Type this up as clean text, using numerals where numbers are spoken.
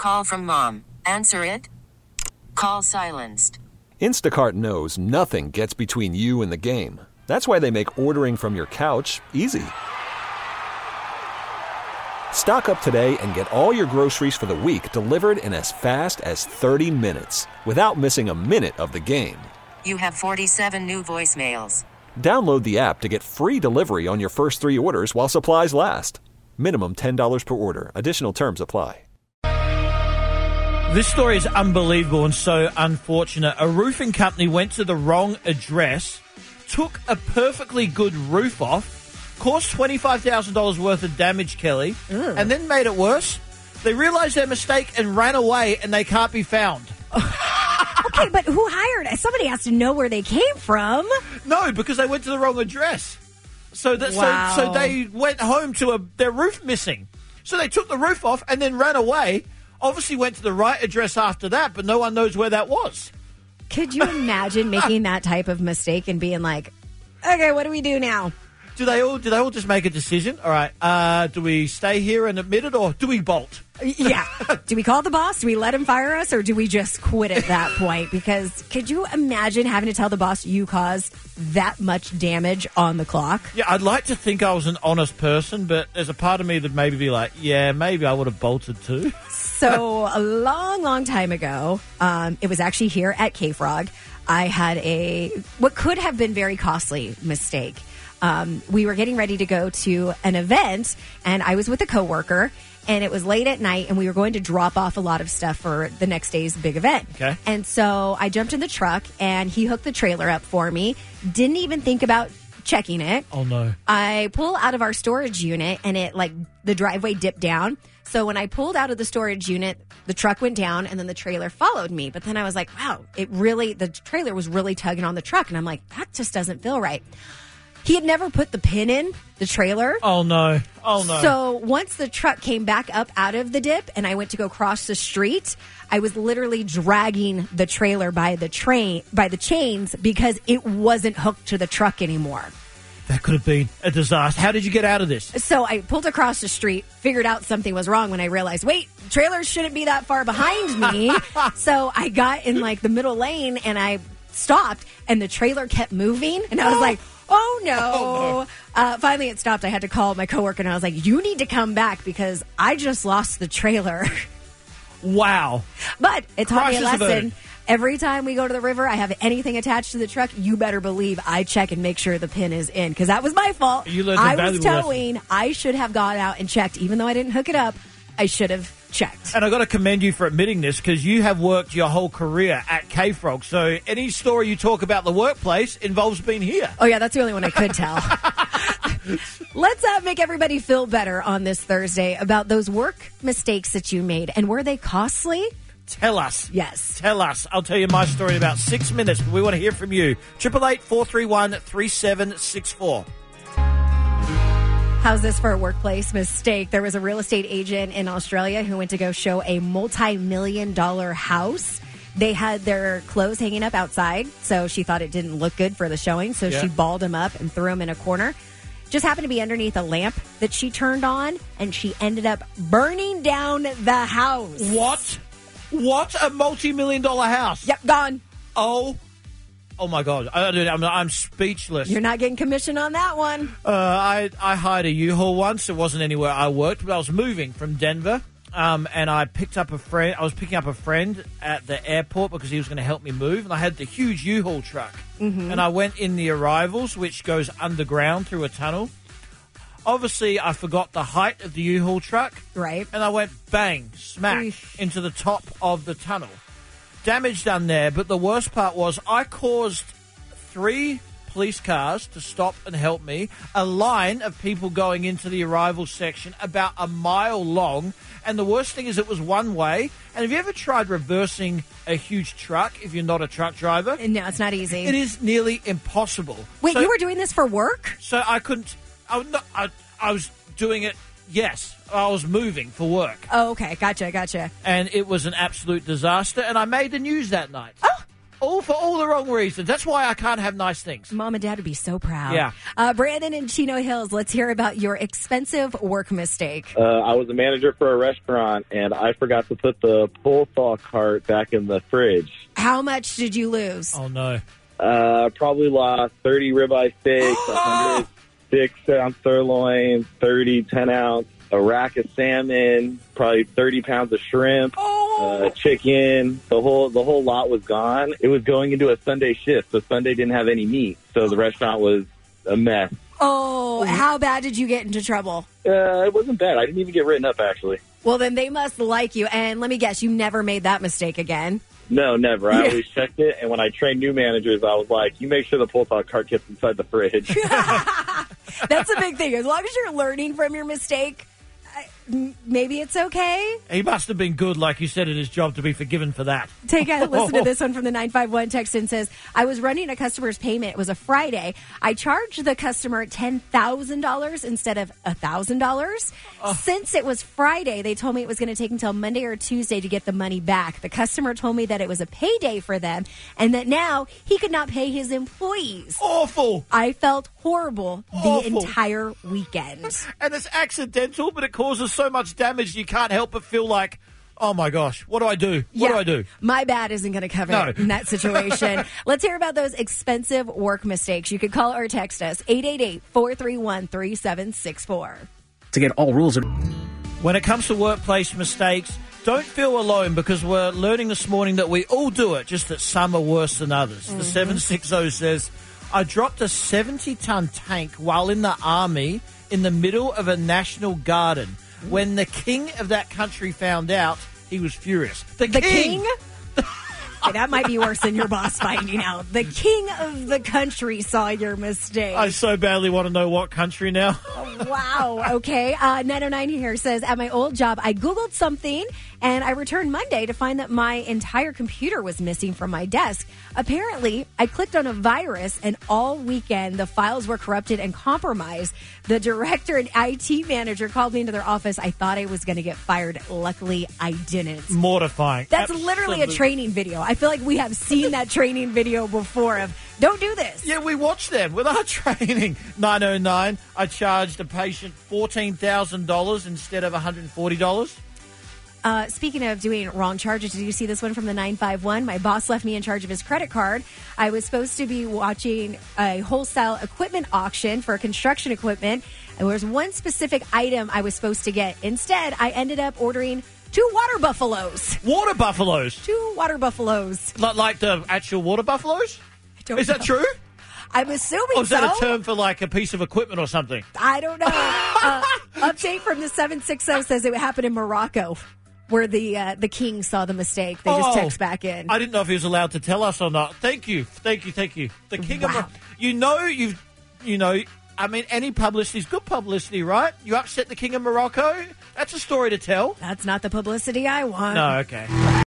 Call from mom. Answer it. Call silenced. Instacart knows nothing gets between you and the game. That's why they make ordering from your couch easy. Stock up today and get all your groceries for the week delivered in as fast as 30 minutes without missing a minute of the game. You have 47 new voicemails. Download the app to get free delivery on your first 3 orders while supplies last. Minimum $10 per order. Additional terms apply. This story is unbelievable and so unfortunate. A roofing company went to the wrong address, took a perfectly good roof off, caused $25,000 worth of damage, Kelly, and then made it worse. They realised their mistake and ran away, and they can't be found. Okay, but who hired it? Somebody has to know where they came from. No, because they went to the wrong address. So they went home to their roof missing. So they took the roof off and then ran away. Obviously went to the right address after that, but no one knows where that was. Could you imagine making that type of mistake and being like, okay, what do we do now? Do they all just make a decision? All right, do we stay here and admit it, or do we bolt? Yeah. Do we call the boss? Do we let him fire us, or do we just quit at that point? Because could you imagine having to tell the boss you caused that much damage on the clock? Yeah, I'd like to think I was an honest person, but there's a part of me that maybe be like, yeah, maybe I would have bolted too. So a long, long time ago, it was actually here at K-Frog, I had what could have been very costly mistake. We were getting ready to go to an event, and I was with a coworker, and it was late at night, and we were going to drop off a lot of stuff for the next day's big event. Okay. And so I jumped in the truck, and he hooked the trailer up for me. Didn't even think about checking it. Oh, no. I pull out of our storage unit, and the driveway dipped down. So when I pulled out of the storage unit, the truck went down, and then the trailer followed me. But then I was like, wow, the trailer was really tugging on the truck. And I'm like, that just doesn't feel right. He had never put the pin in the trailer. Oh, no. Oh, no. So once the truck came back up out of the dip and I went to go cross the street, I was literally dragging the trailer by the chains because it wasn't hooked to the truck anymore. That could have been a disaster. How did you get out of this? So I pulled across the street, figured out something was wrong when I realized, wait, trailers shouldn't be that far behind me. So I got in the middle lane and I stopped and the trailer kept moving. And I was like, oh no. Finally it stopped. I had to call my coworker and I was like, you need to come back because I just lost the trailer. Wow. But it taught me a lesson. Every time we go to the river, I have anything attached to the truck, you better believe I check and make sure the pin is in. Because that was my fault. I was towing. I should have gone out and checked. Even though I didn't hook it up, I should have checked. And I've got to commend you for admitting this because you have worked your whole career at K-Frog. So any story you talk about the workplace involves being here. Oh, yeah, that's the only one I could tell. Let's make everybody feel better on this Thursday about those work mistakes that you made. And were they costly? Tell us. Yes. Tell us. I'll tell you my story in about 6 minutes, but we want to hear from you. 888-431-3764. How's this for a workplace mistake? There was a real estate agent in Australia who went to go show a multi-million-dollar house. They had their clothes hanging up outside, so she thought it didn't look good for the showing, so she balled them up and threw them in a corner. Just happened to be underneath a lamp that she turned on, and she ended up burning down the house. What? What? A multi-million-dollar house? Yep, gone. Oh my God. I'm speechless. You're not getting commission on that one. I hired a U-Haul once. It wasn't anywhere I worked, but I was moving from Denver, and I picked up a friend. I was picking up a friend at the airport because he was going to help me move, and I had the huge U-Haul truck. Mm-hmm. And I went in the arrivals, which goes underground through a tunnel. Obviously, I forgot the height of the U-Haul truck. Right. And I went bang, smack, into the top of the tunnel. Damage done there, but the worst part was I caused 3 police cars to stop and help me, a line of people going into the arrival section about a mile long, and the worst thing is it was one way. And have you ever tried reversing a huge truck if you're not a truck driver? No, it's not easy. It is nearly impossible. Wait, you were doing this for work? So I couldn't... I was doing it, yes. I was moving for work. Oh, okay. Gotcha. And it was an absolute disaster, and I made the news that night. Oh! All for all the wrong reasons. That's why I can't have nice things. Mom and Dad would be so proud. Yeah. Brandon in Chino Hills, let's hear about your expensive work mistake. I was a manager for a restaurant, and I forgot to put the pull thaw cart back in the fridge. How much did you lose? Oh, no. Probably lost 30 ribeye steaks, 100 6-ounce sirloin, 30 10-ounce, a rack of salmon, probably 30 pounds of shrimp, chicken. The whole lot was gone. It was going into a Sunday shift, so Sunday didn't have any meat, so the restaurant was a mess. Oh, how bad did you get into trouble? It wasn't bad. I didn't even get written up, actually. Well, then they must like you. And let me guess, you never made that mistake again. No, never. I always checked it, and when I trained new managers, I was like, you make sure the pull-thaw cart gets inside the fridge. That's a big thing. As long as you're learning from your mistake, maybe it's okay. He must have been good, like you said, at his job to be forgiven for that. Take a listen to this one from the 951 text and says, I was running a customer's payment. It was a Friday. I charged the customer $10,000 instead of $1,000. Since it was Friday, they told me it was going to take until Monday or Tuesday to get the money back. The customer told me that it was a payday for them and that now he could not pay his employees. Awful. I felt horrible the Awful. entire weekend. And it's accidental, but it causes so much damage you can't help but feel like, oh my gosh, what do I do? What do I do? My bad isn't going to cover No. it in that situation. Let's hear about those expensive work mistakes. You can call or text us 888-431-3764. To get all rules. When it comes to workplace mistakes, don't feel alone because we're learning this morning that we all do it, just that some are worse than others. The 760 says, I dropped a 70-ton tank while in the army in the middle of a national garden. When the king of that country found out, he was furious. The king? Okay, that might be worse than your boss finding out. The king of the country saw your mistake. I so badly want to know what country now. Wow. Okay. 909 here says, at my old job, I Googled something and I returned Monday to find that my entire computer was missing from my desk. Apparently, I clicked on a virus and all weekend the files were corrupted and compromised. The director and IT manager called me into their office. I thought I was going to get fired. Luckily, I didn't. Mortifying. That's literally a training video. I feel like we have seen that training video before of, don't do this. Yeah, we watched them with our training. 909, I charged a patient $14,000 instead of $140. Speaking of doing wrong charges, did you see this one from the 951? My boss left me in charge of his credit card. I was supposed to be watching a wholesale equipment auction for construction equipment. And there was one specific item I was supposed to get. Instead, I ended up ordering 2 water buffaloes. Water buffaloes? 2 water buffaloes. Like the actual water buffaloes? I don't Is that know. true? I'm assuming Or is so. that a term for like a piece of equipment or something? I don't know. Update from the 760 says it happened in Morocco, where the king saw the mistake. They just text back in. I didn't know if he was allowed to tell us or not. Thank you. The king of I mean, any publicity is good publicity, right? You upset the king of Morocco? That's a story to tell. That's not the publicity I want. No, okay.